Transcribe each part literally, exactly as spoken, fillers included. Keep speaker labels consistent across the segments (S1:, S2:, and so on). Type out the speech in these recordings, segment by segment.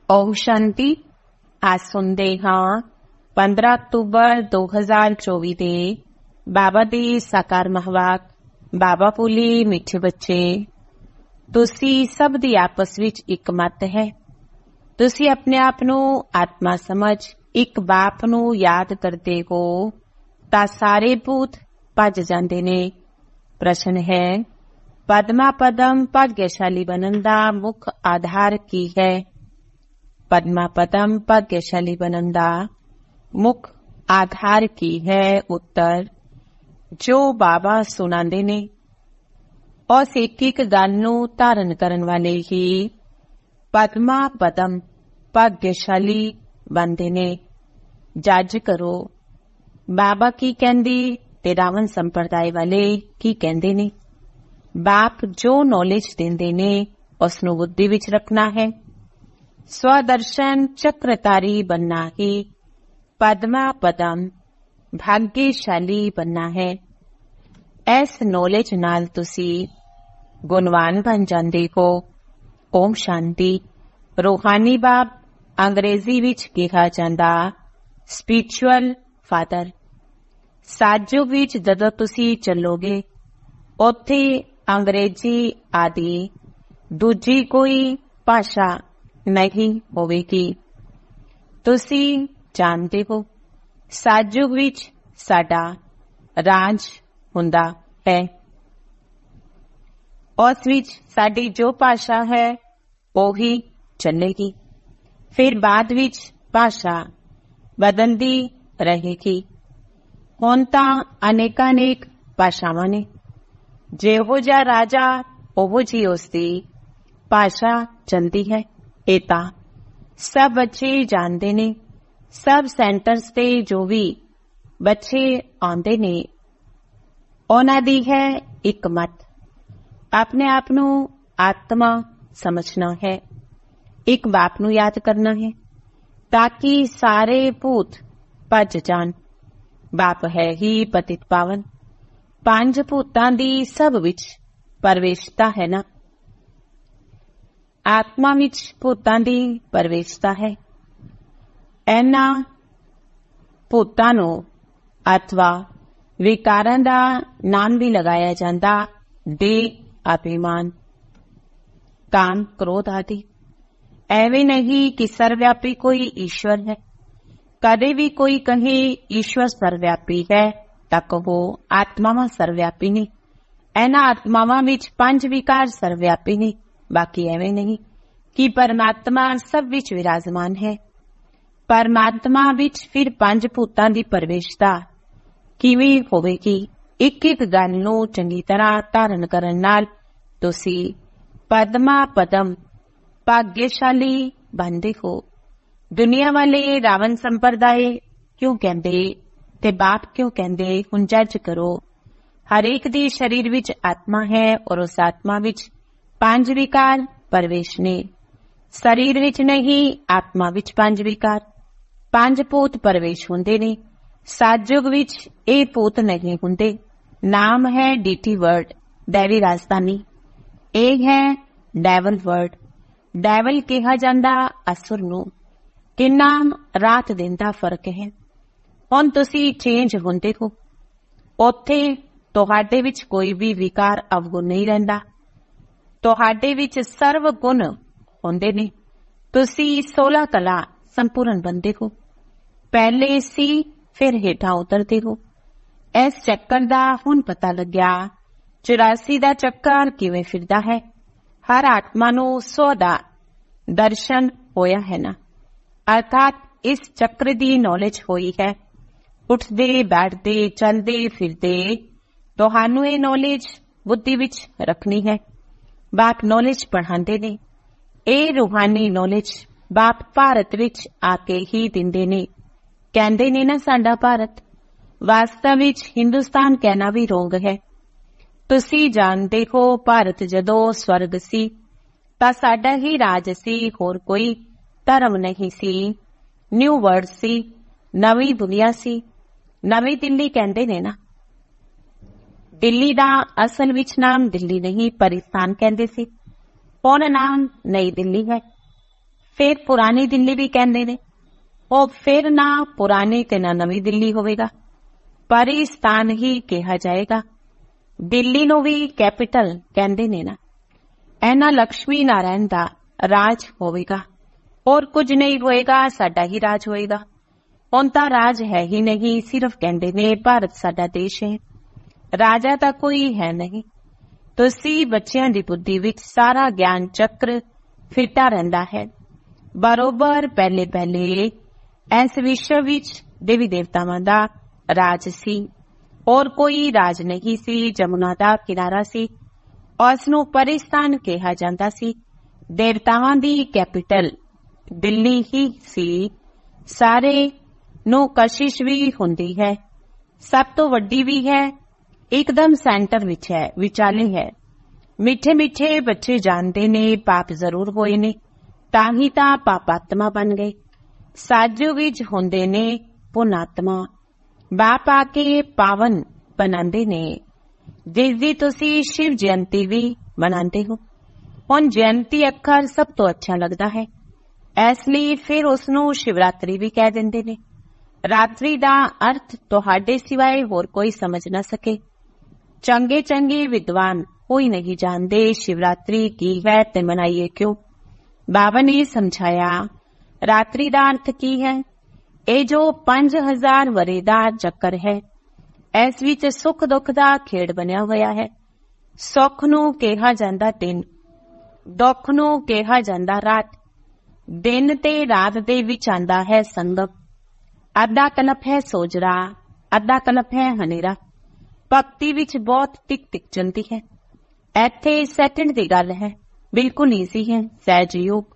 S1: ओम शांति। आज सुनते हाँ पंद्रह अक्तूबर दो हज़ार चौबीस ਦੇ ਬਾਬਾ ਦੀ ਸਾਕਾਰ ਮਹਾਵਾਕ। ਬਾਬਾ ਬੋਲੀ, ਮਿੱਠੇ ਬੱਚੇ, ਤੁਸੀਂ ਸਭ ਦੀ ਆਪਸ ਵਿੱਚ ਇੱਕ ਮਤ ਹੈ। ਤੁਸੀਂ ਆਪਣੇ ਆਪ ਨੂੰ ਆਤਮਾ ਸਮਝ ਇੱਕ ਬਾਪ ਨੂੰ ਯਾਦ ਕਰਦੇ ਹੋ ਤਾਂ ਸਾਰੇ ਭੂਤ ਭੱਜ ਜਾਂਦੇ ਨੇ। ਪ੍ਰਸ਼ਨ ਹੈ, ਪਦਮਾ ਪਦਮ ਭਾਗਿਆਸ਼ਾਲੀ ਬਣਨ ਦਾ ਮੁੱਖ ਆਧਾਰ ਕੀ ਹੈ? पद्मा पदम भाग्यशाली बनन दा मुख आधार की है? उत्तर, जो बाबा सुनांदे ने उस एक एक गल नूं धारण करन वाले ही पद्मा पदम भाग्यशाली बनदे ने। जज करो बाबा की कहंदी ते रावण संप्रदाय वाले की कहंदे ने। बाप जो नॉलेज देंदे ने उस नूं बुद्धि विच रखना है। स्वदर्शन चक्रधारी बनना ही पद्मा पदम भाग्यशाली बनना है। इस नॉलेज नाल तुसी गुणवान बन जांदे हो। ओम शांति। रूहानी बाप अंग्रेजी विच कहा जांदा स्पिरिचुअल फादर। साजो विच जदों तुसी चलोगे उत्थे अंग्रेजी आदि दूजी कोई भाषा नहीं होवेगी। तुसी जानते हो साजुग विच साडा राज हुंदा है। उस विच साडी जो भाषा है ओही चलेगी। फिर बाद विच भाषा बदलदी रहेगी। हुण तां अनेकानेक भाषावां ने। जिहो जिहा राजा ओहो जी उसदी भाषा चलदी है। ਇਹ ਤਾਂ सब बच्चे जानते ने। सब सेंटर्स ते जो भी बच्चे आंदे ने उन्हां दी है एक मत। अपने आप नूं आत्मा समझना है। एक बाप नूं याद करना है ताकि सारे भूत भज जान। बाप है ही पतित पावन। पंज भूतां दी सब विच परवेशता है ना। आत्मा विच भूतां दी परवेशता है। इन्हां भूतां नूं अथवा विकारां दा नाम भी लगाया जांदा देह, अभिमान, काम, क्रोध आदि। ऐवें नहीं कि सर्वव्यापी कोई ईश्वर है। कदे भी कोई कहे ईश्वर सर्वव्यापी है तां कहो आत्मावां सर्वव्यापी ने। इन्हां आत्मावां विच पंज विकार सर्वव्यापी ने। बाकी एवं नहीं कि परमात्मा सब विच विराजमान है। परमात्मा विच फिर पंज भूतां दी परवेशता किवें होवेगी? एक एक गल नूं चंगी तरह धारण करन नाल तुसी पद्मा पदम भाग्यशाली बनदे हो। दुनिया वाले रावण संप्रदाय क्यों कहंदे ते बाप क्यों कहंदे? हुण जज करो। हर एक दे शरीर विच आत्मा है और उस आत्मा विच पंज विकार परवेश ने। शरीर विच नहीं, आत्मा विच पंज विकार पंज भूत परवेश हुंदे ने। साजुग विच ये भूत नहीं हुंदे। नाम है डीटी वर्ड, दैवी राजधानी। एक है डेवल वर्ड। डेवल कहा जांदा असुर नूं। किन्ना रात दिन दा फर्क है। हुण तुसी चेंज हुंदे हो। उत्थे तुहाडे विच कोई भी विकार अवगुण नहीं रहिंदा। तुहाडे विच सर्व गुण हुंदे ने। तुसी सोलह कला संपूर्ण बनदे हो। पहले सी फिर हेठां उतरदे हो। इस चक्कर दा हुण पता लग्या। चौरासी दा चक्कर किवें फिरदा है। हर आत्मा नूं सौ दा दर्शन होया है ना। अर्थात इस चक्र दी नॉलेज होई है। उठदे बैठदे चलदे फिरदे तुहानूं ये नॉलेज बुद्धि विच रखनी है। बाप नॉलेज पढ़ांदे ने। ਇਹ रूहानी नॉलेज बाप भारत विच आके ही दिंदे ने। कहंदे ने ना साडा भारत। वास्तव विच हिंदुस्तान कहना भी रोंग है। तुसी जानदे हो भारत जदों स्वर्ग सी तां साडा ही राज सी, होर कोई धर्म नहीं सी। न्यू वर्ल्ड सी, नवी दुनिया सी। नवी दिल्ली कहंदे ने ना। दिल्ली दा असल विच नाम दिल्ली नहीं परिस्थान कहंदे सी। हुण नाम नई दिल्ली है। फिर पुरानी दिल्ली भी कहते ने। वो फिर ना पुरानी ते ना नवी दिल्ली होवेगा, पर इह स्थान ही कहा जाएगा। दिल्ली नूं भी कैपिटल कहते ने ना। ऐना लक्ष्मी नारायण दा राज होवेगा, और कुछ नहीं होएगा, साडा ही राज होएगा। हुण तां राज है ही नहीं, सिर्फ कहते ने भारत साडा देश है, राजा तां कोई है नहीं। तुसीं बच्चियां दी बुद्धि विच सारा ज्ञान चक्र फिरता रहिंदा है। बरोबर पहले पहले इस विश्व विच देवी देवतावां दा राज सी, और कोई राज नहीं सी। जमुना दा किनारा सी, उस नूं परिस्थान कहा जांदा सी। देवतावां दी कैपिटल दिल्ली ही सी। सारे नूं कशिश भी हुंदी है, सब तो वड्डी भी है, एकदम सेंटर विच है, विचाले है। मिठे मिठे बच्चे जानते ने पाप जरूर होए ने, तां ही तां पापात्मा बन गए। साजो विच हुंदे ने पुनात्मा, बाप आके पावन बनांदे ने। जिस दी तुसीं शिव जयंती भी मनाते हो। हुण जयंती अखर सब तो अच्छा लगता है, इसलिए फिर उसनूं शिवरात्रि भी कह दिंदे ने। रात्रि दा अर्थ तुहाडे सिवाय होर कोई समझ न सके। चंगे चंगे विद्वान कोई नहीं जानते शिवरात्रि की है ते मनाइए क्यों। बाबा ने समझाया रात्रि दा अर्थ की है। ये जो पांच हजार वरे दा चक्कर है, इस विच सुख दुख दा खेड़ बनिया होया है। सुख नूं कहा जांदा दिन, दुख नूं कहा जांदा रात। दिन ते रात दे विच आंदा है संगम। अद्धा कलप है सोजरा, अद्धा कलप है हनेरा। भक्ति विच बहुत टिक टिक चलती है। इत्थे सैकंड दी गल है, बिल्कुल ईजी है। सहज योग।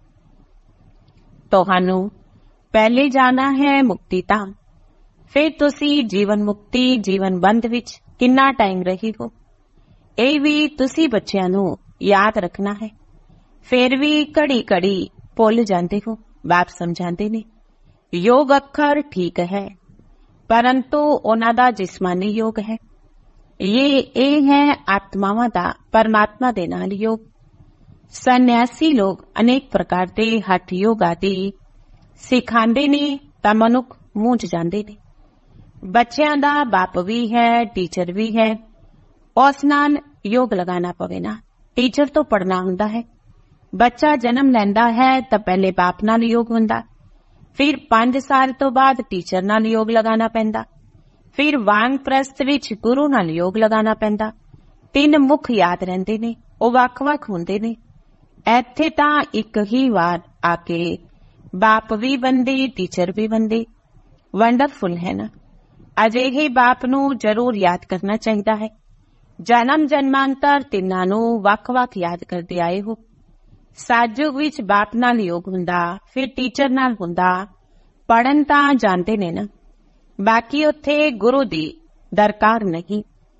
S1: तुहानू पहले जाना है मुक्ति धाम, फिर तुसी जीवन मुक्ति जीवन बंद विच कितना टाइम रही हो, ये भी तुसी बच्चियां नू याद रखना है। फिर भी घड़ी घड़ी भुल जाते हो। बाप समझाते ने योग अखर ठीक है, परंतु उन्हां दा जिस्मानी योग है। ये ए है आत्मावां दा परमात्मा दे नाल योग। सन्यासी लोग अनेक प्रकार के हठ योग आदि सिखांदे ने तां मनुख मूंझ जांदे ने। बच्चियां दा बाप भी है, टीचर भी है, उस नाल योग लगाना पवे ना। टीचर तो पढ़ना हुंदा है। बच्चा जन्म लैंदा है तां पहले बाप नाल योग हुंदा, फिर पांच साल तो बाद टीचर नाल योग लगाना पैंदा, फिर वांग प्रस्थ विच गुरु नाल योग लगाना पैंदा। तीन मुख याद रहिंदे ने, ओ वख-वख हुंदे ने। इत्थे तां एक ही वार आके बाप भी बनदे, टीचर भी बनदे। वंडरफुल है ना। अजिहे बाप नूं जरूर याद करना चाहिदा है। जन्म जन्मांतर तिन्नां नूं वख-वख याद करदे आए हो। साजुग विच बाप नाल योग हुंदा, फिर टीचर नाल हुंदा। पढ़न तां जानते ने ना, बाकी उत्थे गुरु दी दरकार नहीं,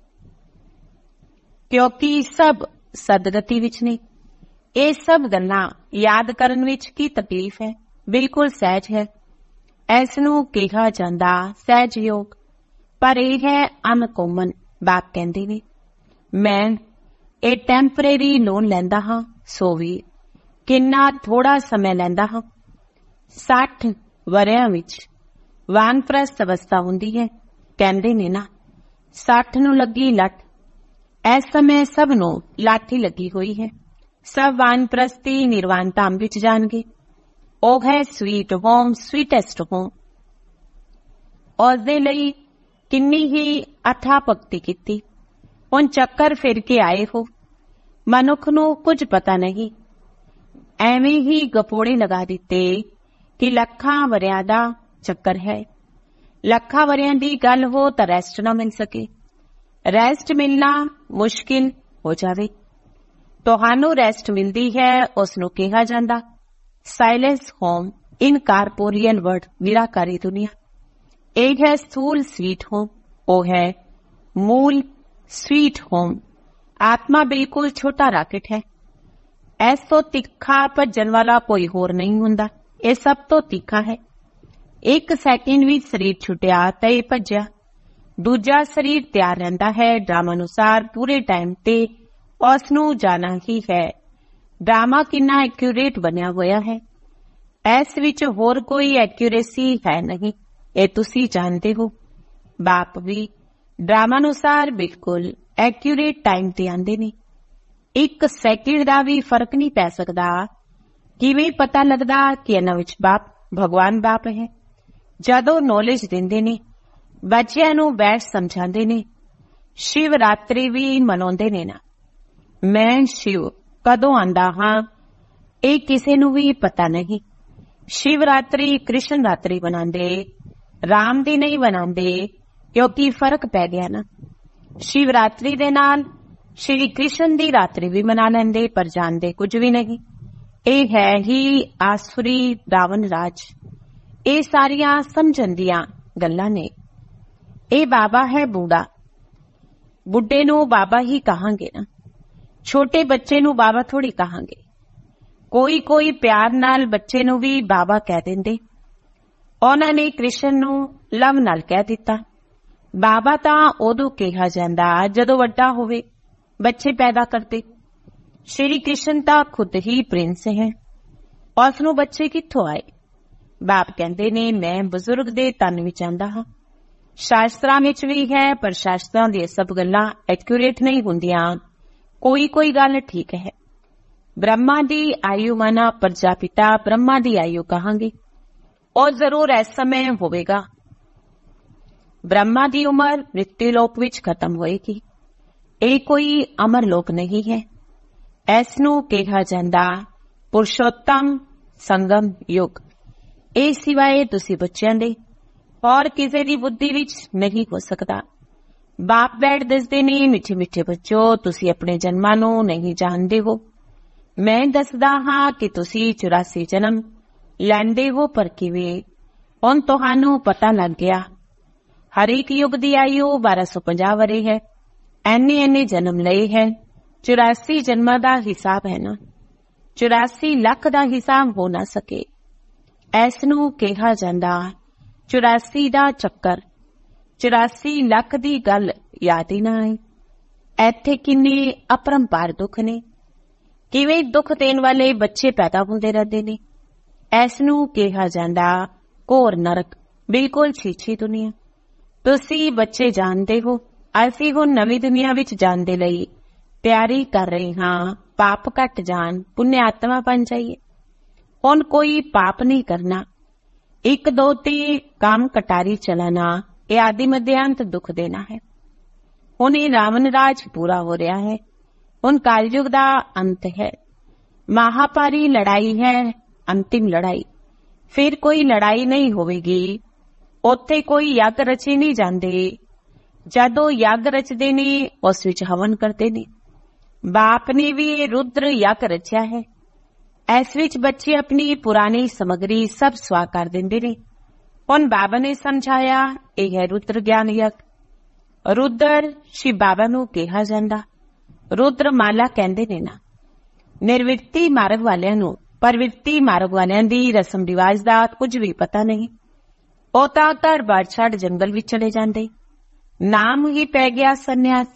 S1: क्योंकि सब सदगति विच ने। ये सब गल्लां याद करन विच की तकलीफ है, बिल्कुल सहज है। इस नूं कहा जांदा सहज योग, पर यह है अनकॉमन। बाप कहंदे ने मैं ये टैंपरेरी लोन लैंदा हां, सो भी किन्ना थोड़ा समय लैंदा हां। साठ वरियां विच वानप्रस्थ अवस्था हुंदी है। कहंदे ने ना साठ नूं लगी लठ। इस समय सब नूं लाठी लगी हुई है। सब वानप्रस्थी निर्वाण धाम विच जाणगे। ओ है स्वीट होम, स्वीटेस्ट होम। उस दे लई किन्नी ही अथा भगती कीती। हुण चक्कर फिर के आए हो। मनुख नूं कुछ पता नहीं, एवें ही गपोड़े लगा दिते कि लखां वरियां दा चक्कर है। लखां वरियां दी गल हो तां रेस्ट ना मिल सके। रेस्ट मिलना मुश्किल हो जावे। तुहानू रेस्ट मिलती है, उसनू कहा जांदा silence home in corporeal world, निराकारी दुनिया। एक है स्थूल स्वीट होम, वो है मूल स्वीट होम। आत्मा बिल्कुल छोटा रॉकेट है। ऐसो तिखा भजन वाला कोई होर नहीं हुंदा। ये सब तो तीखा है। एक सैकेंड भी शरीर छुटिया तो यह भज्या। दूजा शरीर तैयार रहता है ड्रामा अनुसार पूरे टाइम ते उसनू जाना ही है। ड्रामा कितना एक्यूरेट बनया होया है। ਇਸ ਵਿੱਚ ਹੋਰ ਕੋਈ ਐਕਿਊਰੇਸੀ ਹੈ ਨਹੀਂ, ਇਹ ਤੁਸੀਂ ਜਾਣਦੇ ਹੋ। ਬਾਪ ਵੀ ਡਰਾਮਾ ਅਨੁਸਾਰ ਬਿਲਕੁਲ ਐਕਿਊਰੇਟ ਟਾਈਮ ਤੇ ਆਉਂਦੇ ਨੇ। ਇੱਕ ਸੈਕਿੰਡ ਦਾ ਵੀ ਫਰਕ ਨਹੀਂ ਪੈ ਸਕਦਾ। ਕਿਵੇਂ ਪਤਾ ਲੱਗਦਾ ਕਿ ਇਹਨਾਂ ਵਿੱਚ ਬਾਪ ਭਗਵਾਨ ਬਾਪ ਹੈ? ਜਦੋਂ ਨੌਲੇਜ ਦਿੰਦੇ ਨੇ, ਬੱਚਿਆਂ ਨੂੰ ਬੈਠ ਸਮਝਾਉਂਦੇ ਨੇ। ਸ਼ਿਵਰਾਤਰੀ ਵੀ ਮਨਾਉਂਦੇ ਨੇ ਨਾ। ਮੈਂ ਸ਼ਿਵ ਕਦੋਂ ਆਂਦਾ ਹਾਂ ਇਹ ਕਿਸੇ ਨੂੰ ਵੀ ਪਤਾ ਨਹੀਂ। ਸ਼ਿਵਰਾਤਰੀ ਕ੍ਰਿਸ਼ਨ ਰਾਤਰੀ ਮਨਾਉਂਦੇ, ਰਾਮ ਦੀ ਨਹੀਂ ਮਨਾਉਂਦੇ, ਕਿਉਂਕਿ ਫਰਕ ਪੈ ਗਿਆ ਨਾ। ਸ਼ਿਵਰਾਤਰੀ ਦੇ ਨਾਲ ਸ਼੍ਰੀ ਕ੍ਰਿਸ਼ਨ ਦੀ ਰਾਤਰੀ ਵੀ ਮਨਾ ਲੈਂਦੇ, ਪਰ ਜਾਣਦੇ ਕੁਝ ਵੀ ਨਹੀਂ। ਇਹ ਹੈ ਹੀ ਆਸੁਰੀ ਰਾਵਣ ਰਾਜ। ਇਹ ਸਾਰੀਆਂ ਸਮਝਣ ਦੀਆਂ ਗੱਲਾਂ ਨੇ। ਇਹ ਬਾਬਾ ਹੈ ਬੂढ़ा, ਬੁੱਢੇ ਨੂੰ ਬਾਬਾ ਹੀ ਕਹਾਂਗੇ ਨਾ। ਛੋਟੇ ਬੱਚੇ ਨੂੰ ਬਾਬਾ ਥੋੜੀ ਕਹਾਂਗੇ। ਕੋਈ ਕੋਈ ਪਿਆਰ ਨਾਲ ਬੱਚੇ ਨੂੰ ਵੀ ਬਾਬਾ ਕਹਿ ਦਿੰਦੇ। ਉਹਨਾਂ ਨੇ ਕ੍ਰਿਸ਼ਨ ਨੂੰ ਲਵ ਨਾਲ ਕਹਿ ਦਿੱਤਾ। ਬਾਬਾ ਤਾਂ ਉਦੋਂ ਕਿਹਾ ਜਾਂਦਾ ਜਦੋਂ ਵੱਡਾ ਹੋਵੇ, ਬੱਚੇ ਪੈਦਾ ਕਰਦੇ। ਸ਼੍ਰੀ ਕ੍ਰਿਸ਼ਨ ਤਾਂ ਖੁਦ ਹੀ ਪ੍ਰਿੰਸ ਹੈ, ਉਸ ਨੂੰ ਬੱਚੇ ਕਿੱਥੋਂ ਆਏ? ਬਾਪ ਕਹਿੰਦੇ ਨੇ ਮੈਂ ਬਜ਼ੁਰਗ ਦੇ ਤਨ ਵਿੱਚ ਆਂਦਾ ਹਾਂ। ਸ਼ਾਸਤਰਾਂ ਵਿੱਚ ਵੀ ਹੈ, ਪਰ ਸ਼ਾਸਤਰਾਂ ਦੀਆਂ ਸਭ ਗੱਲਾਂ ਐਕਿਊਰੇਟ ਨਹੀਂ ਹੁੰਦੀਆਂ। ਕੋਈ ਕੋਈ ਗੱਲ ਠੀਕ ਹੈ। ਬ੍ਰਹਮਾ ਦੀ ਆਯੂ ਮਾਨਾ ਪ੍ਰਜਾਪਿਤਾ ਬ੍ਰਹਮਾ ਦੀ ਆਯੂ ਕਹਾਂਗੇ, ਉਹ ਜ਼ਰੂਰ ਇਸ ਸਮੇਂ ਹੋਵੇਗਾ। ਬ੍ਰਹਮਾ ਦੀ ਉਮਰ ਮ੍ਰਿਤਯੂ ਲੋਕ ਵਿੱਚ ਖਤਮ ਹੋਏਗੀ। ਇਹ ਕੋਈ ਅਮਰ ਲੋਕ ਨਹੀਂ ਹੈ। ਇਸ ਨੂੰ ਕਿਹਾ ਜਾਂਦਾ ਪੁਰਸ਼ੋਤਮ ਸੰਗਮ ਯੁੱਗ। ਇਹ ਸਿਵਾਏ ਤੁਸੀਂ ਬੱਚਿਆਂ ਦੇ ਔਰ ਕਿਸੇ ਦੀ ਬੁੱਧੀ ਵਿੱਚ ਨਹੀਂ ਹੋ ਸਕਦਾ। ਬਾਪ ਬੈਠ ਦੱਸਦੇ ਨੇ, ਮਿੱਠੇ ਮਿੱਠੇ ਬੱਚੋ, ਤੁਸੀਂ ਆਪਣੇ ਜਨਮਾਂ ਨੂੰ ਨਹੀਂ ਜਾਣਦੇ ਹੋ। ਮੈਂ ਦੱਸਦਾ ਹਾਂ ਕਿ ਤੁਸੀਂ ਚੁਰਾਸੀ ਜਨਮ ਲੈਂਦੇ ਹੋ, ਪਰ ਕਿਵੇਂ? ਹੁਣ ਤੁਹਾਨੂੰ ਪਤਾ ਲੱਗ ਗਿਆ। ਹਰੇਕ ਯੁੱਗ ਦੀ ਆਯੂ ਬਾਰਾਂ ਸੌ ਪੰਜਾਹ ਵਰੇ ਹੈ। ਐਨੇ ਐਨੇ ਜਨਮ ਲਏ ਹੈ। ਚੁਰਾਸੀ ਜਨਮਾਂ ਦਾ ਹਿਸਾਬ ਹੈ ਨਾ। ਚੁਰਾਸੀ ਲੱਖ ਦਾ ਹਿਸਾਬ ਹੋ ਨਾ ਸਕੇ। ਇਸ ਨੂੰ ਕਿਹਾ ਜਾਂਦਾ ਚੁਰਾਸੀ ਦਾ ਚੱਕਰ। ਚੁਰਾਸੀ ਲੱਖ ਦੀ ਗੱਲ ਯਾਦ ਹੀ ਨਾ ਆਏ। ਇੱਥੇ ਕਿੰਨੇ ਅਪਰੰਪਾਰ ਦੁੱਖ ਨੇ। ਕਿਵੇਂ ਦੁੱਖ ਦੇਣ ਵਾਲੇ ਬੱਚੇ ਪੈਦਾ ਹੁੰਦੇ ਰਹਿੰਦੇ ਨੇ। ਇਸ ਨੂੰ ਕਿਹਾ ਜਾਂਦਾ ਘੋਰ ਨਰਕ, ਬਿਲਕੁਲ ਛੀਛੀ ਦੁਨੀਆ। ਤੁਸੀਂ ਬੱਚੇ ਜਾਣਦੇ ਹੋ, ਅਸੀਂ ਹੁਣ ਨਵੀਂ ਦੁਨੀਆ ਵਿੱਚ ਜਾਣ ਦੇ ਲਈ ਤਿਆਰੀ ਕਰ ਰਹੇ ਹਾਂ। ਪਾਪ ਘਟ ਜਾਣ, ਪੁੰਨ ਆਤਮਾ ਬਣ ਜਾਈਏ। ਹੁਣ ਕੋਈ ਪਾਪ ਨਹੀਂ ਕਰਨਾ। ਇੱਕ ਦੋ ਤੇ ਕੰਮ ਕਟਾਰੀ ਚਲਾਣਾ, ਇਹ ਆਦਿ ਮਧਿਆਂਤ ਦੁੱਖ ਦੇਣਾ ਹੈ। ਹੁਣ ਇਹ ਰਾਵਣ ਰਾਜ ਪੂਰਾ ਹੋ ਰਿਹਾ ਹੈ। ਹੁਣ ਕਾਲਯੁਗ ਦਾ ਅੰਤ ਹੈ। ਮਹਾਪਾਰੀ ਲੜਾਈ ਹੈ, ਅੰਤਿਮ ਲੜਾਈ। ਫਿਰ ਕੋਈ ਲੜਾਈ ਨਹੀਂ ਹੋਵੇਗੀ। ਉੱਥੇ ਕੋਈ ਯੱਗ ਰਚੇ ਨਹੀਂ ਜਾਂਦੇ। ਜਦੋਂ ਯੱਗ ਰਚਦੇ ਨੇ, ਉਸ ਵਿੱਚ ਹਵਨ ਕਰਦੇ ਨੇ। ਬਾਪ ਨੇ ਵੀ ਇਹ ਰੁद्र ਯੱਗ ਰਚਿਆ ਹੈ। ਇਸ ਵਿੱਚ ਬੱਚੇ ਆਪਣੀ ਪੁਰਾਣੀ ਸਮੱਗਰੀ ਸਭ ਸਵਾ ਕਰ ਦਿੰਦੇ ਨੇ। ਹੁਣ ਬਾਬਾ ਨੇ ਸਮਝਾਇਆ ਇਹ ਹੈ ਰੁद्र ਗਿਆਨ ਯੱਗ। ਰੁद्र ਸ਼ਿਵ ਬਾਬਾ ਨੂੰ ਕਿਹਾ ਜਾਂਦਾ। ਰੁद्र ਮਾਲਾ ਕਹਿੰਦੇ ਨੇ ਨਾ। ਨਿਰਵਿਰਤੀ ਮਾਰਗ ਵਾਲਿਆਂ ਨੂੰ ਪ੍ਰਵਿਰਤੀ ਮਾਰਗ ਵਾਲਿਆਂ ਦੀ ਰਸਮ ਰਿਵਾਜ ਦਾ ਕੁਝ ਵੀ ਪਤਾ ਨਹੀਂ। ਉਹ ਤਾਂ ਘਰ ਬਾਰ ਛੱਡ ਜੰਗਲ ਵਿੱਚ ਚਲੇ ਜਾਂਦੇ। ਨਾਮ ਹੀ ਪੈ ਗਿਆ ਸੰਨਿਆਸ।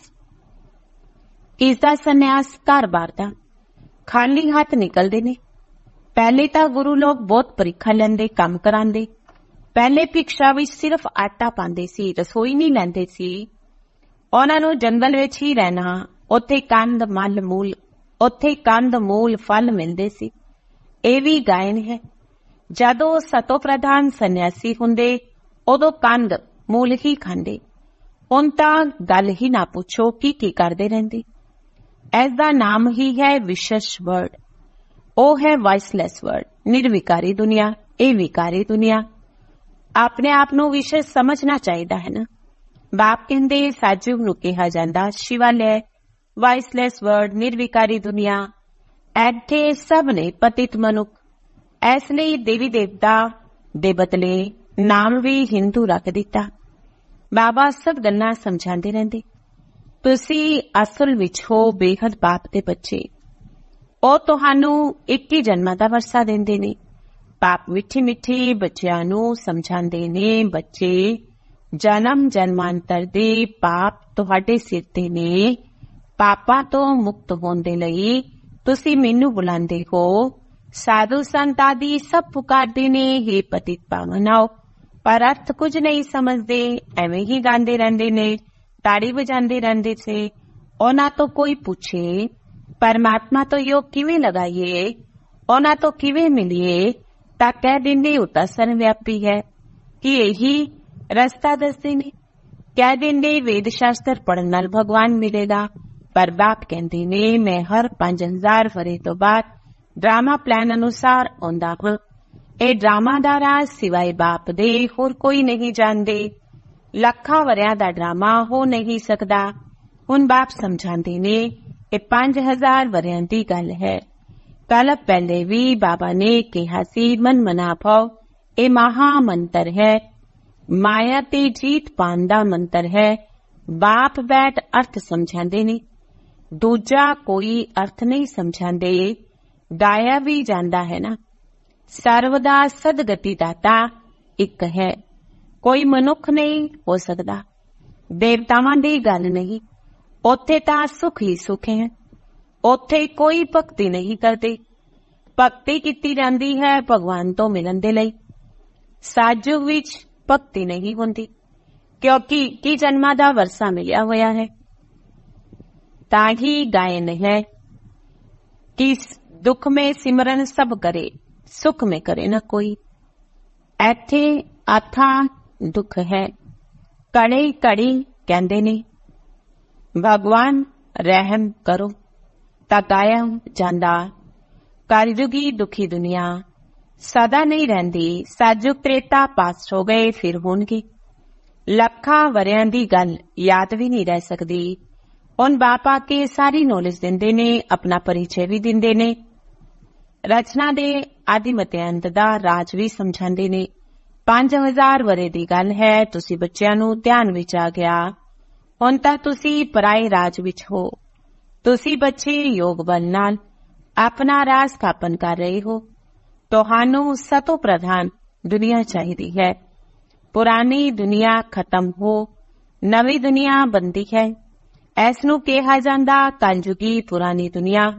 S1: ਕਿਸਦਾ ਸੰਨਿਆਸ? ਘਰ ਬਾਰ ਦਾ। ਖਾਲੀ ਹੱਥ ਨਿਕਲਦੇ ਨੇ। ਪਹਿਲੇ ਤਾਂ ਗੁਰੂ ਲੋਕ ਬਹੁਤ ਪ੍ਰੀਖਾ ਲੈਂਦੇ, ਕੰਮ ਕਰਾਂਦੇ। ਪਹਿਲੇ ਭਿਕਸ਼ਾ ਵਿੱਚ ਸਿਰਫ ਆਟਾ ਪਾਉਂਦੇ ਸੀ, ਰਸੋਈ ਨਹੀਂ ਲੈਂਦੇ ਸੀ। ਉਹਨਾਂ ਨੂੰ ਜੰਗਲ ਵਿੱਚ ਹੀ ਰਹਿਣਾ। ਉੱਥੇ ਕੰਦ ਮੱਲ ਮੂਲ ਉੱਥੇ ਕੰਦ ਮੂਲ ਫਲ ਮਿਲਦੇ ਸੀ। ਇਹ ਵੀ ਗਾਇਨ ਹੈ। ਜਦੋਂ ਸਤੋ ਪ੍ਰਧਾਨ ਸੰਨਿਆਸੀ ਹੁੰਦੇ, ਉਦੋਂ ਕੰਦ ਮੂਲ ਹੀ ਖਾਂਦੇ। ਹੁਣ ਤਾਂ ਗੱਲ ਹੀ ਨਾ ਪੁੱਛੋ ਕੀ ਕੀ ਕਰਦੇ ਰਹਿੰਦੇ। ਇਸ ਦਾ ਨਾਮ ਹੀ ਹੈ ਵਿਸ਼ੇਸ਼ ਵਰਡ। ਉਹ ਹੈ ਵਾਇਸਲੈਸ ਵਰਡ। ਨਿਰਵਿਕਾਰੀ ਦੁਨੀਆ, ਇਹ ਵਿਕਾਰੀ ਦੁਨੀਆ। ਆਪਣੇ ਆਪ ਨੂੰ ਵਿਸ਼ੇਸ਼ ਸਮਝਣਾ ਚਾਹੀਦਾ ਹੈ ਨਾ। ਬਾਪ ਕਹਿੰਦੇ ਸਾਜੂਗ ਨੂੰ ਕਿਹਾ ਜਾਂਦਾ ਸ਼ਿਵਾਲਯ, ਵਾਇਸਲੈਸ ਵਰਡ, ਨਿਰਵਿਕਾਰੀ ਦੁਨੀਆ। ਇੱਥੇ ਸਭ ਨੇ ਪਤਿਤ ਮਨੁੱਖ। ਇਸ ਲਈ ਦੇਵੀ ਦੇਵਤਾ ਦੇ ਬਦਲੇ ਨਾਮ ਵੀ ਹਿੰਦੂ ਰੱਖ ਦਿੱਤਾ। ਬਾਬਾ ਸਭ ਗੱਲਾਂ ਸਮਝਾਉਂਦੇ ਰਹਿੰਦੇ। ਤੁਸੀਂ ਅਸਲ ਵਿੱਚ ਹੋ ਬੇਹੱਦ ਬਾਪ ਦੇ ਬੱਚੇ। ਉਹ ਤੁਹਾਨੂੰ ਇੱਕੀ ਜਨਮਾਂ ਦਾ ਵਰਸਾ ਦਿੰਦੇ ਨੇ। ਬਾਪ ਮਿੱਠੀ ਮਿੱਠੀ ਬੱਚਿਆਂ ਨੂੰ ਸਮਝਾਉਂਦੇ ਨੇ। ਬੱਚੇ ਜਨਮ ਜਨਮਾਂਤਰ ਦੇ ਪਾਪ ਤੁਹਾਡੇ ਸਿਰ ਤੇ ਨੇ। ਪਾਪਾਂ ਤੋਂ ਮੁਕਤ ਹੋਣ ਦੇ ਲਈ ਤੁਸੀਂ ਮੈਨੂੰ ਬੁਲਾਉਂਦੇ ਹੋ। साधु संत आदि सब पुकारते ने हे पतित पावन आओ, पर अर्थ कुछ नहीं समझते, एवें ही गांदे रहंदे ने, ताड़ी बजांदे रहंदे से। उन्हां तो कोई पूछे परमात्मा तो योग किवें लगाइए, उन्हां तो किवें मिलिए, तां कह दिंदे ओ तां सर्वव्यापी है कि यही रस्ता दसदे ने। कह दिंदे वेद शास्त्र पढ़न नाल भगवान मिलेगा, पर बाप कहंदे ने मैं हर पांच हजार वरे तो बाद ड्रामा प्लान अनुसार आउंदा हां। ਇਹ ਡਰਾਮਾ ਦਾ ਰਾਜ਼ ਸਿਵਾਏ ਬਾਪ ਦੇ ਹੋਰ ਕੋਈ ਨਹੀਂ ਜਾਣਦੇ। ਲੱਖਾਂ ਵਰਿਆਂ ਦਾ ਡਰਾਮਾ ਹੋ ਨਹੀਂ ਸਕਦਾ। ਹੁਣ ਬਾਪ ਸਮਝਾਉਂਦੇ ਨੇ ਇਹ ਪੰਜ ਹਜ਼ਾਰ ਵਰਿਆਂ ਦੀ ਗੱਲ ਹੈ। ਕੱਲ ਪਹਿਲੇ ਵੀ ਬਾਬਾ ਨੇ ਕਿਹਾ ਸੀ ਮਨ ਮਨਾ ਭਾਵ ਇਹ ਮਹਾ ਮੰਤਰ ਹੈ, ਮਾਇਆ ਤੇ ਜੀਤ ਪਾਉਣ ਦਾ ਮੰਤਰ ਹੈ। ਬਾਪ ਬੈਠ ਅਰਥ ਸਮਝਾਉਂਦੇ ਨੇ, ਦੂਜਾ ਕੋਈ ਅਰਥ ਨਹੀਂ ਸਮਝਾਉਂਦੇ। ਗਾਇਆ ਵੀ ਜਾਂਦਾ ਹੈ ਨਾ, ਸਰਵ ਦਾ ਸਦਗਤੀ ਦਾਤਾ ਇੱਕ ਹੈ, ਕੋਈ ਮਨੁੱਖ ਨਹੀਂ ਹੋ ਸਕਦਾ। ਦੇਵਤਾਵਾਂ ਦੀ ਗੱਲ ਨਹੀਂ, ਉੱਥੇ ਤਾਂ ਸੁਖ ਹੀ ਸੁਖ ਹੈ। ਉੱਥੇ ਕੋਈ ਭਗਤੀ ਨਹੀਂ ਕਰਦੇ। ਭਗਤੀ ਕੀਤੀ ਜਾਂਦੀ ਹੈ ਭਗਵਾਨ ਤੋਂ ਮਿਲਣ ਦੇ ਲਈ। ਸਾਜੁਗ ਵਿੱਚ ਭਗਤੀ ਨਹੀਂ ਹੁੰਦੀ, ਕਿਉਂਕਿ ਕੀ ਜਨਮਾਂ ਦਾ ਵਰਸਾ ਮਿਲਿਆ ਹੋਇਆ ਹੈ। ਤਾਂ ਹੀ ਗਾਇਨ ਹੈ ਕਿ ਦੁੱਖ ਮੇਂ ਸਿਮਰਨ ਸਭ ਕਰੇ, ਸੁਖ में करे न कोई। ਇੱਥੇ ਆਥਾ ਦੁੱਖ ਹੈ। ਕੜੀ ਕੜੀ ਕਹਿੰਦੇ ਨੇ ਭਗਵਾਨ ਰਹਿਮ ਕਰੋ, ਤਾਂ ਗਾਇਆ ਜਾਂਦਾ। ਕਲਯੁਗੀ ਦੁਖੀ ਦੁਨੀਆ ਸਦਾ ਨਹੀਂ ਰਹਿੰਦੀ। ਸਾਜੁਗ ਤ੍ਰੇਤਾ ਪਾਸ ਹੋ ਗਏ, ਫਿਰ ਹੋਣਗੇ। ਲੱਖਾਂ ਵਰਿਆਂ ਦੀ ਗੱਲ ਯਾਦ ਵੀ ਨਹੀਂ ਰਹਿ ਸਕਦੀ। ਹੁਣ ਬਾਪ ਆ ਕੇ ਸਾਰੀ ਨੌਲੇਜ ਦਿੰਦੇ ਨੇ, ਆਪਣਾ ਪਰਿਚੈ ਵੀ ਦਿੰਦੇ ਨੇ, ਰਚਨਾ ਦੇ ਆਦਿ ਮਤੇ ਅੰਤ ਦਾ ਰਾਜ ਵੀ ਸਮਝਾਉਂਦੇ ਨੇ। ਪੰਜ ਹਜ਼ਾਰ ਵਰੇ ਦੀ ਗੱਲ ਹੈ। ਤੁਸੀਂ ਬੱਚਿਆਂ ਨੂੰ ਧਿਆਨ ਵਿੱਚ ਆ ਗਿਆ। ਹੁਣ ਤਾਂ ਤੁਸੀਂ ਪਰਾਏ ਰਾਜ ਵਿੱਚ ਹੋ। ਤੁਸੀਂ ਬੱਚੇ ਯੋਗ ਬਲ ਨਾਲ ਆਪਣਾ ਰਾਜ ਸਥਾਪਨ ਕਰ ਰਹੇ ਹੋ। ਤੁਹਾਨੂੰ ਸਤੋ ਪ੍ਰਧਾਨ ਦੁਨੀਆ ਚਾਹੀਦੀ ਹੈ। ਪੁਰਾਣੀ ਦੁਨੀਆ ਖਤਮ ਹੋ, ਨਵੀਂ ਦੁਨੀਆ ਬਣਦੀ ਹੈ। ਇਸ ਨੂੰ ਕਿਹਾ ਜਾਂਦਾ ਕਲਯੁਗੀ ਪੁਰਾਣੀ ਦੁਨੀਆ।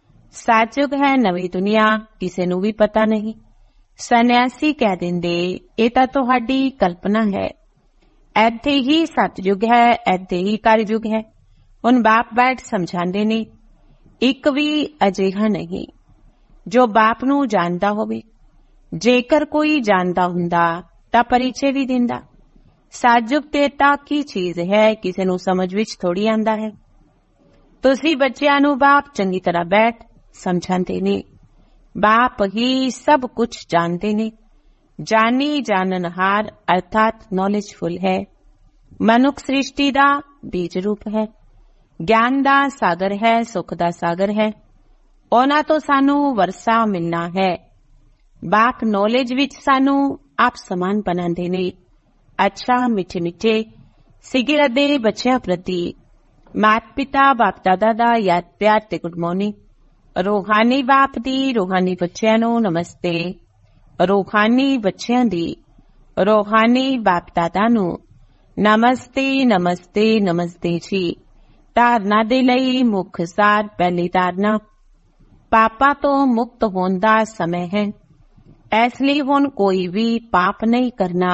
S1: ਸਾਜੁਗ ਹੈ ਨਵੀਂ ਦੁਨੀਆ, ਕਿਸੇ ਨੂੰ ਵੀ ਪਤਾ ਨਹੀਂ। ਸੰਨਿਆਸੀ ਕਹਿ ਦਿੰਦੇ ਇਹ ਤਾਂ ਤੁਹਾਡੀ ਕਲਪਨਾ ਹੈ। ਇੱਥੇ ਹੀ ਸਤਯੁਗ ਹੈ, ਇੱਥੇ ਹੀ ਕਲਯੁਗ ਹੈ। ਹੁਣ ਬਾਪ ਬੈਠ ਸਮਝਾਉਂਦੇ ਨੇ ਇੱਕ ਵੀ ਅਜਿਹਾ ਨਹੀਂ ਜੋ ਬਾਪ ਨੂੰ ਜਾਣਦਾ ਹੋਵੇ। ਜੇਕਰ ਕੋਈ ਜਾਣਦਾ ਹੁੰਦਾ ਤਾਂ ਪਰਿਚੈ ਵੀ ਦਿੰਦਾ। ਸਾਜੁਗ ਤੇ ਤਾਂ ਕੀ ਚੀਜ਼ ਹੈ, ਕਿਸੇ ਨੂੰ ਸਮਝ ਵਿੱਚ ਥੋੜੀ ਆਉਂਦਾ ਹੈ। ਤੁਸੀਂ ਬੱਚਿਆਂ ਨੂੰ ਬਾਪ ਚੰਗੀ ਤਰ੍ਹਾਂ ਬੈਠ ਸਮਝਾਉਂਦੇ ਨੇ। ਬਾਪ ਹੀ ਸਭ ਕੁਝ ਜਾਣਦੇ ਨੇ। ਜਾਨੀ ਜਾਣਨਹਾਰ ਅਰਥਾਤ ਨੌਲੇਜਫੁਲ ਹੈ। ਮਨੁੱਖ ਸ੍ਰਿਸ਼ਟੀ ਦਾ ਬੀਜ ਰੂਪ ਹੈ, ਗਿਆਨ ਦਾ ਸਾਗਰ ਹੈ, ਸੁਖ ਦਾ ਸਾਗਰ ਹੈ। ਉਹਨਾਂ ਤੋਂ ਸਾਨੂੰ ਵਰਸਾ ਮਿਲਣਾ ਹੈ। ਬਾਪ ਨੌਲੇਜ ਵਿੱਚ ਸਾਨੂੰ ਆਪ ਸਮਾਨ ਬਣਾਉਂਦੇ ਨੇ। ਅੱਛਾ ਮਿੱਠੇ ਮਿੱਠੇ ਸਿਗਰ ਦੇ ਬੱਚਿਆਂ ਪ੍ਰਤੀ ਮਾਤਾ ਪਿਤਾ ਬਾਪ ਦਾਦਾ ਦਾ ਯਾਦ ਪਿਆਰ ਤੇ ਗੁੱਡ ਮਾਰਨਿੰਗ। ਰੂਹਾਨੀ ਬਾਪ ਦੀ ਰੂਹਾਨੀ ਬੱਚਿਆਂ ਨੂੰ ਨਮਸਤੇ। ਰੂਹਾਨੀ ਬੱਚਿਆਂ ਦੀ ਰੂਹਾਨੀ ਬਾਪ ਦਾਦਾ ਨੂੰ ਨਮਸਤੇ ਨਮਸਤੇ ਨਮਸਤੇ ਜੀ। ਧਾਰਨਾ ਦੇ ਲਈ ਮੁੱਖ ਸਾਰ। ਪਹਿਲੀ ਧਾਰਨਾ, ਪਾਪਾਂ ਤੋਂ ਮੁਕਤ ਹੋਣ ਦਾ ਸਮੇਂ ਹੈ। ਇਸ ਲਈ ਹੁਣ ਕੋਈ ਵੀ ਪਾਪ ਨਹੀਂ ਕਰਨਾ।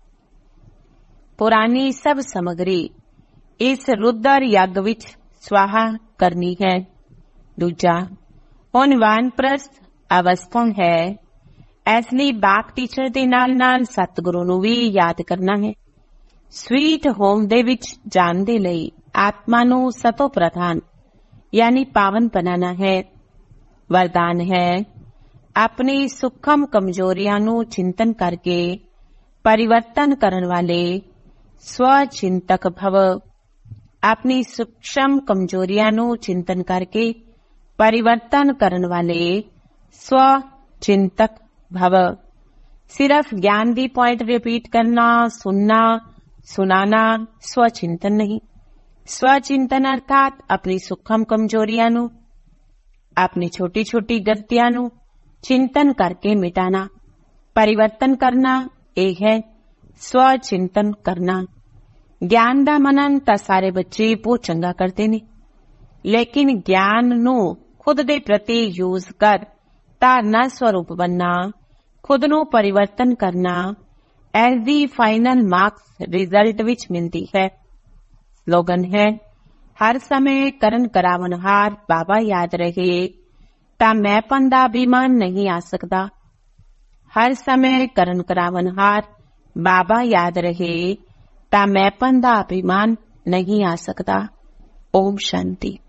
S1: ਪੁਰਾਣੀ ਸਭ ਸਮਗਰੀ ਇਸ ਰੁਦਰ ਯੱਗ ਵਿੱਚ ਸਵਾਹਾ ਕਰਨੀ ਹੈ। ਦੂਜਾ, ਹੁਣ ਵਾਨਪ੍ਰਸਥ ਅਵਸਥਾ ਹੈ। ਇਸ ਲਈ ਬਾਪ ਟੀਚਰ ਦੇ ਨਾਲ ਨਾਲ ਸਤਿਗੁਰੂ ਨੂੰ ਵੀ ਯਾਦ ਕਰਨਾ ਹੈ। ਸਵੀਟ ਹੋਮ ਦੇ ਵਿੱਚ ਜਾਣ ਦੇ ਲਈ ਆਤਮਾ ਨੂੰ ਸਤੋ ਪ੍ਰਧਾਨ ਯਾਨੀ ਪਾਵਨ ਬਣਾਉਣਾ ਹੈ। ਵਰਦਾਨ ਹੈ, ਆਪਣੀ ਸੂਖਮ ਕਮਜ਼ੋਰੀਆਂ ਨੂੰ ਚਿੰਤਨ ਕਰਕੇ ਪਰਿਵਰਤਨ ਕਰਨ ਵਾਲੇ ਸਵਚਿੰਤਕ ਭਵ। ਆਪਣੀ ਸੂਖਮ ਕਮਜ਼ੋਰੀਆਂ ਨੂੰ ਚਿੰਤਨ ਕਰਕੇ परिवर्तन करने वाले स्वचिंतक भव। सिर्फ ज्ञान दी पॉइंट रिपीट करना, सुनना, सुनाना स्वचिंतन नहीं। स्वचिंतन अर्थात अपनी सूक्ष्म कमजोरियां नू, अपनी छोटी छोटी गलतियां नू चिंतन करके मिटाना। परिवर्तन करना यह है स्वचिंतन करना। ज्ञान दा मनन तां सारे बच्चे बहुत चंगा करते ने, लेकिन ज्ञान नू खुद दे प्रति यूज कर ਧਾਰਨਾ ਸਰੂਪ ਬਣਨਾ, ਖੁਦ ਨੂੰ ਪਰਿਵਰਤਨ ਕਰਨਾ, ਇਸ ਦੀ ਫਾਈਨਲ ਮਾਰਕਸ ਰਿਜ਼ਲਟ ਵਿੱਚ ਮਿਲਦੀ ਹੈ। ਸਲੋਗਨ ਹੈ, ਹਰ ਸਮੇਂ ਕਰਨ ਕਰਾਵਨਹਾਰ ਬਾਬਾ ਯਾਦ ਰਹੇ ਤਾਂ ਮੈਂਪਨ ਦਾ ਅਭਿਮਾਨ ਨਹੀਂ ਆ ਸਕਦਾ। ਹਰ ਸਮੇਂ ਕਰਨ ਕਰਾਵਨਹਾਰ ਬਾਬਾ ਯਾਦ ਰਹੇ ਤਾਂ ਮੈਂਪਨ ਦਾ ਅਭਿਮਾਨ ਨਹੀਂ ਆ ਸਕਦਾ। ਓਮ ਸ਼ਾਂਤੀ।